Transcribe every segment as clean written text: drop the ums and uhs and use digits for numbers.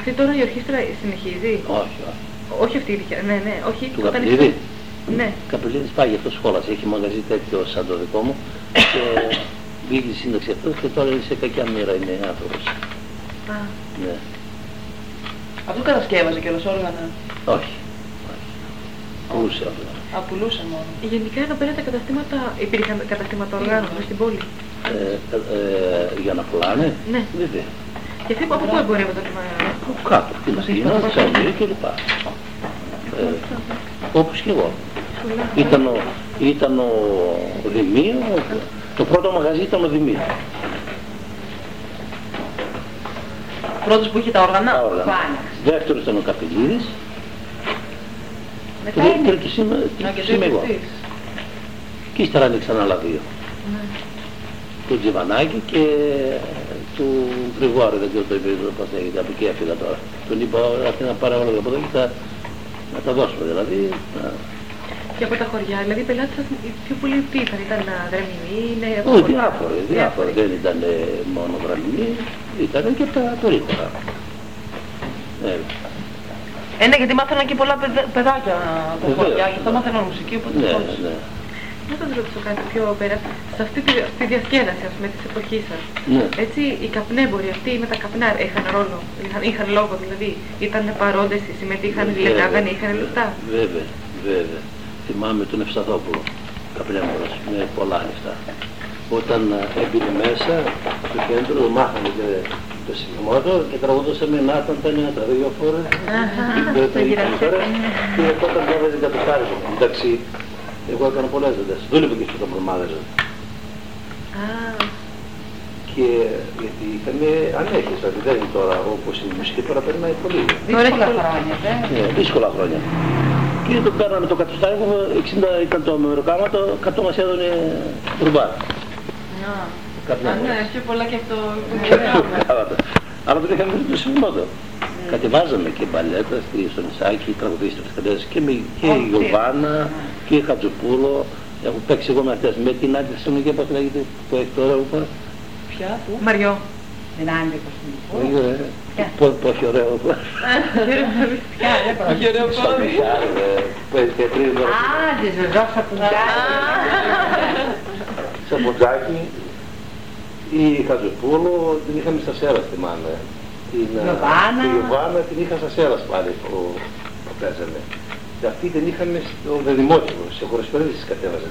Αυτή τώρα η ορχήστρα συνεχίζει? Όχι, όχι. Όχι αυτή η δικιά, ναι, όχι. Του Καπηλίδη. Ναι. Καπηλίδης πάει για αυτό σχόλας, έχει μαγαζί τέτοιο σαν το δικό μου και βγήκε τη σύνταξη αυτό και τώρα σε κακιά μοίρα είναι άνθρωπος. Α. Ναι. Αυτό κατασκεύαζε και όλος όργανα? Όχι. Πουλούσε όλα. Πουλούσε μόνο. Γενικά εδώ πέρα τα καταστήματα, υπήρχαν καταστήματα οργάνων στην πόλη? Για να πουλάνε? Ναι. Βέβαια. Και αυτοί από πού εμπορεύονταν? Κάτω, την Αθήνα, Θεσσαλονίκη κλπ. Όπως και εγώ. Ήταν ο Δημήτρης, το πρώτο μαγαζί ήταν ο Δημήτρης. Πρώτος που είχε τα όργανα. Δεύτερος ήταν ο Καπηλίδης. Τρίτος είμαι εγώ. Και ύστερα άνοιξαν άλλα δύο. Του Τζιβανάκη και του Γρηγόρη, δεν ξέρω το είπε πώς έγινε, από εκεί έφυγα τώρα. Τον είπα αυτή να πάρε όλα από εδώ και να τα δώσουμε δηλαδή. Και από τα χωριά, δηλαδή οι πελάτες σας πιο πολύ τι ήταν δραμηνοί, διάφοροι, δεν ήταν μόνο δραμηνοί, ήταν και τα περίπτωρα. Ναι, γιατί μάθαιναν και πολλά παιδάκια από χωριά, και αυτό μάθαιναν μουσική, οπότε ναι. Να σας ρωτήσω κάτι πιο πέρα, σε αυτή τη διασκέδαση ας πούμε της εποχής σας, έτσι οι καπνέμποροι αυτοί με τα καπνά είχαν ρόλο, είχαν λόγο δηλαδή, ήταν παρόντες, συμμετείχαν, λέγανε, είχαν λεφτά? Βέβαια. Θυμάμαι τον Ευσταθόπουλο, καπνέμπορος, με πολλά λεφτά. Όταν έμπαινε μέσα στο κέντρο, μάθανε και το συγγνώμο και τραγουδούσαμε να ήταν τα νέα τραγουδιοφόρα και όταν το έβαζε κατοχάριστο. Εντάξει, εγώ έκανα πολλές δουλειές. Δούλευε και στο προμάδεζα. Και γιατί είχαμε ανέχειες, δηλαδή δεν είναι τώρα όπως η μουσική τώρα περνάει πολύ. Δύσκολα χρόνια, δύσκολα χρόνια. Και το παίρναμε το κατοστάρικο, 60 ήταν το μεροκάματο, 100 μας έδωνε ρουμπάρ. Ναι, πιο πολλά και αυτό. Αλλά δεν είχαμε το συγγνώμο. Κατεβάζαμε και μπαλέτα στο νησάκι, τραγουδίστρες καλές και η Γιωβάνα και η Χατζοπούλο. Έχω παίξει εγώ με αυτές, με την Άντια Κωνσταντινοπούλου, πώς λέγεται, που έχει τώρα. Ποια, πού? Μαριό. Την Άντια Κωνσταντινοπούλου. Όχι ωραίο. Πόχι ωραίο. Πόχι ωραίο πόδι. Που έχει θεατρίνο. Τη Ζωζό Σαπουτζάκι. Η Χατζοπούλου την είχαμε στα Σέρας, θυμάμαι. Την Ιωβάνα την είχα στα Σέρας πάλι που παίζανε. Και αυτή την είχαμε στο Δημότιο, σε χωροσπερίδες τις κατέβαζαν.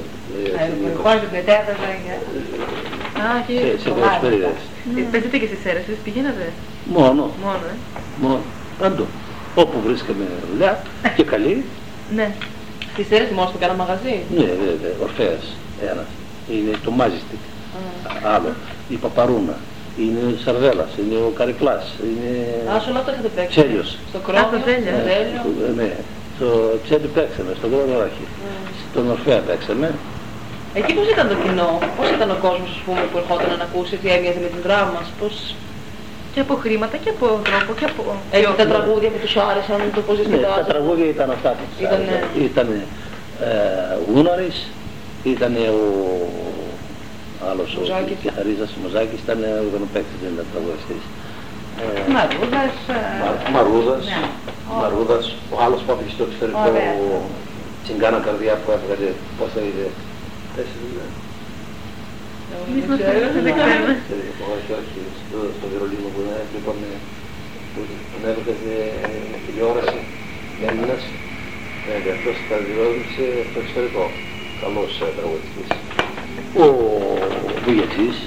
Σε χωροσπερίδες. Παίζετε και στις Σέρες, εσείς πηγαίνατε? Μόνο. Παντού. Όπου βρίσκαμε δουλειά και καλή. Ναι. Στις Σέρες μόνο στο κάνα μαγαζί? Ναι, βέβαια. Ορφέας ένας. Είναι το Μάζιστικ. Άλλο. Η Παπαρούνα. Είναι ο Σαρδέλας, είναι ο Καρικλάς, είναι... Σε όλα αυτά έχετε παίξει. Τσέλιος. Στο Κρόνιο, ναι, στο Τσέλιο παίξαμε, στον Κρόνιο όχι. Στον Ορφέα παίξαμε. Εκεί πώς ήταν το κοινό, πώς ήταν ο κόσμος ας πούμε, που ερχόταν να ακούσει, τι έμοιαζε με την δράμα μας, πώς... Και από χρήματα και από τρόπο και από... Έτσι τα τραγούδια που τους άρεσαν, το πώς διασκεδάζαν. Τα τραγούδια ήταν αυτά που τους άρεσαν. Ήταν Γούναρης, ήταν ο... άλλος ο Κιθαρίζας, ο Μοζάκης ήταν οργανοπαίκτης, δεν ήταν τραγουδιστής. Μαρούδας, ο άλλος που έφυγε στο εξωτερικό, τσιγκάνα καρδιά που έβγαλε, πώς θα είδε, πέσει δουλειά. Δεν ξέρουμε. Όχι, στο Βερολίνο που βλέπαμε, που έβγαζε τηλεόραση, Έλληνας, αυτός τα διόδησε στο εξωτερικό, καλός τραγουδιστής. Ο Βουγιατζής.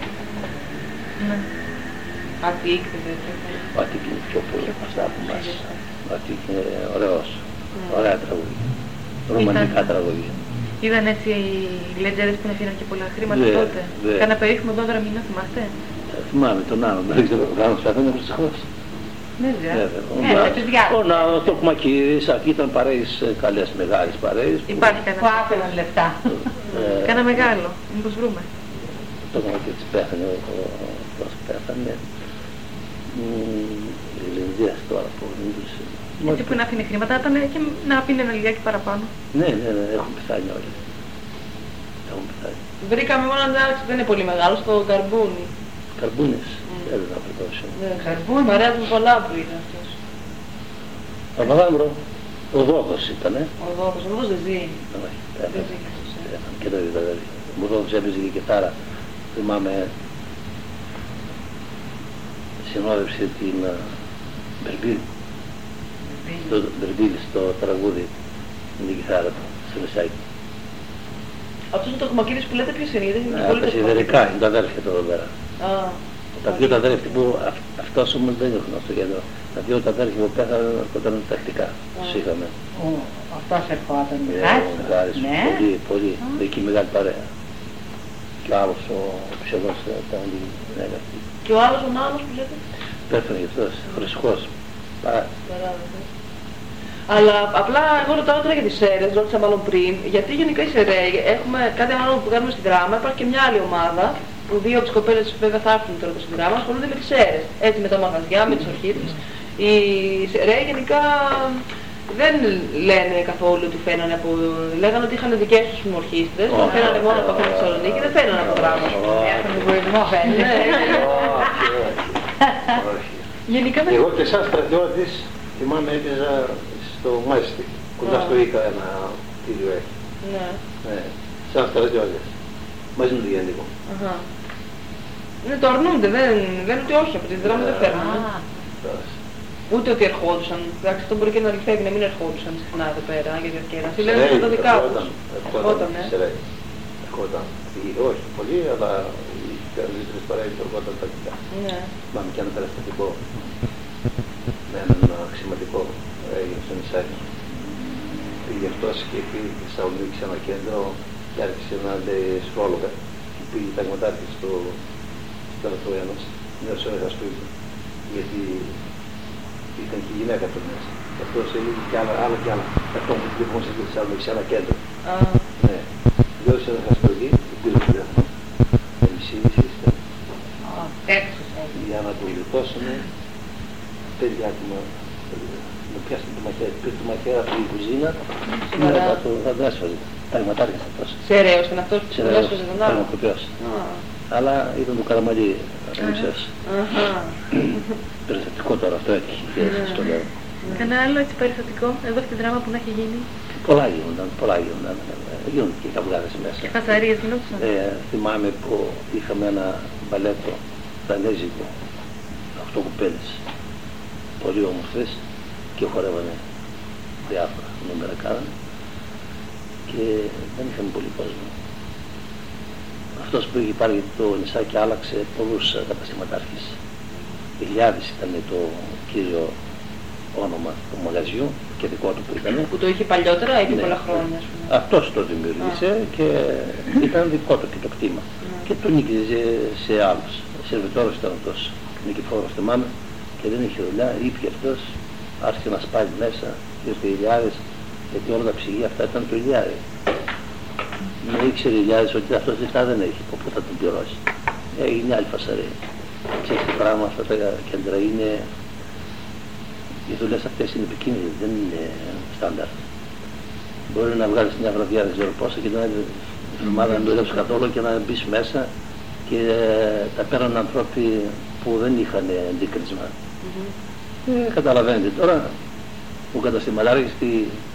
Αττικ, ο Αττικ είναι πιο πολύ από αυτά που μας. Ο Αττικ είναι ωραίος, ωραία τραγούδια, ρομαντικά τραγούδια. Είδαν έτσι οι λετζέρες που αφήναν και πολλά χρήματα τότε. Κάνα περίφημο εδώ δραμινό, θυμάστε? Θυμάμαι τον άλλον, δεν ξέρω το κάνω, θα είναι προσεχώς. Ο Τοκμακίδης, εκεί ήταν παρέες καλές, μεγάλες παρέες. Υπάρχει κανένα που άφηναν λεφτά. Κάνα μεγάλο, μήπως βρούμε. Το Τοκμακίδης πέθανε, πώς πέθανε. Η Λενδίας τώρα που γνωρίζει. Έτσι που να αφήνει χρήματα ήταν και να πίνει ένα λιγάκι παραπάνω. Ναι, έχουν πεθάνει όλοι. Έχουν πεθάνει. Βρήκαμε μόνο εντάξει, δεν είναι πολύ μεγάλο, στο Καρμπούνι. Καρμπούνις, δεν θα πετώσω. Καρμπούνι, παρέα μου πολλά που είναι αυτός. Παπαδάμρο, ο Δόδος ήτανε. Ο Δόδος δεν ζει. Και το είδα δηλαδή. Ο Δόδος έπαιζε και κιθάρα. Θυμάμαι, συνόδευσε την Μπερμπίλη στο τραγούδι με την κιθάρα του, στο Μεσάκι. Αυτός ο Τοκμακίδης που λέτε ποιος είναι, γιατί είναι πολύ τοκμακίδης. Σιδερικά, είναι τα αδέρφια του εδώ πέρα. Τα δύο τα αδέρφια που αυτός όμως δεν είναι γνωστό κέντρο. Τα δύο τα αδέρφια που πέθαναν όταν τακτικά τους είχαμε. Αυτός ερχόταν ναι. Πολύ, εκεί μεγάλη παρέα. Και ο άλλος ο ψευδός ήταν λίγη. Και ο άλλος ο Νάνος που λέτε. Πέθανε γι' αυτός, φρεσκός. Αλλά απλά εγώ ρωτάω τώρα για τις ΣΕΡΕΣ, ρώτησα μάλλον πριν, γιατί γενικά οι ΣΕΡΕ έχουμε κάτι άλλο που κάνουμε στη δράμα, υπάρχει και μια άλλη ομάδα, που δύο από τις κοπέλες βέβαια θα έρθουν τώρα στη δράμα, ασχολούνται με τις ΣΕΡΕΣ, έτσι με τα μαγαζιά, με τις ορχήδες. Οι ΣΕΡΕ γενικά δεν λένε καθόλου ότι φαίνανε από... Λέγανε ότι είχαν δικές τους ορχήστρες, φαίνανε μόνο από αυτή τη Θεσσαλονίκη, δεν φαίνανε από δράμα. Έχουν βοηθμό φαίνεται. Εγώ και σαν στρατιώτης θυμάμαι έπαιζα στο Μάστι, κοντά στο Ίκα ένα κτίριο έχει. Ναι, σαν στρατιώτης, μαζί με τον Γενικό. Ναι, το αρνούνται, δεν λένε ότι όχι, από τη δράμα δεν φέρνανε. Ούτε ότι ερχόντουσαν, εντάξει αυτό μπορεί και να αληθεύει να μην ερχόντουσαν συχνά εδώ πέρα για διασκέδαση. Λένε ότι τα δικά τους. Ερχόταν, όχι πολύ, αλλά οι καλύτερες παρέες ερχόταν τακτικά. Πάμε και ένα περιστατικό με έναν αξιωματικό έγινε στο νησάκι. Πήγε αυτός και πήγε στη Θεσσαλονίκη σε ένα κέντρο και άρχισε να λέει σφρόλογα και πήγε ταγματάρχη στο στρατό ένας, νέος έλεγα σπίτι, γιατί ήταν και η γυναίκα του μέσα. Και αυτός έλεγε και άλλα και άλλα. Αυτό που λοιπόν στη Θεσσαλονίκη σε ένα κέντρο. Ναι. Νέος έλεγα σπίτι και πήρε το τηλέφωνο. Εμισή είστε. Για να το γλιτώσουμε 5 άτομα. Με πιάσουν το μαχαίρι, πήρε το μαχαίρι από την κουζίνα και μετά το έσφαζε. Ταγματάρχης αυτός. Σεραίος ήταν αυτός που τον έσφαζε τον άλλο. Αλλά ήταν το Καραμαλί, μισές. Περιστατικό τώρα αυτό έτυχε και στο λέω. Κανένα άλλο έτσι περιστατικό εδώ στη δράμα που να έχει γίνει. Πολλά γίνονταν. Γίνονται και καυγάδες μέσα. Και φασαρίες γινόντουσαν. Θυμάμαι που είχαμε ένα μπαλέτο δανέζικο, 8 κουπέλες, πολύ όμορφες και χορεύανε διάφορα νούμερα κάνανε και δεν είχαμε πολύ κόσμο. Αυτός που είχε πάρει το νησάκι άλλαξε πολλούς καταστηματάρχες. Ηλιάδης ήταν το κύριο όνομα του μαγαζιού και δικό του που ήταν. Που το είχε παλιότερα ή πολλά χρόνια. Αυτός το δημιουργήσε και ήταν δικό του και το κτήμα. Και το νίκησε σε άλλους. Σερβιτόρος ήταν αυτός, Νικηφόρος θυμάμαι, και δεν είχε δουλειά, ήπια αυτός, άρχισε να σπάει μέσα, ήρθε Ηλιάδης, γιατί όλα τα ψυγεία αυτά ήταν του Ηλιάδη. Με ήξερε Ηλιάδης ότι αυτός λεφτά δεν έχει, οπότε θα τον πληρώσει. Έγινε άλλη φασαρία. Ξέρεις τι πράγμα, αυτά τα κέντρα είναι, οι δουλειές αυτές είναι επικίνδυνες, δεν είναι στάνταρ. Μπορεί να βγάλεις μια βραδιά, δεν ξέρω πόσα, και την άλλη εβδομάδα να μην δουλεύεις καθόλου και να μπεις μέσα και τα πέραν ανθρώποι που δεν είχαν αντίκρισμα. Καταλαβαίνετε τώρα, ο καταστηματάρχης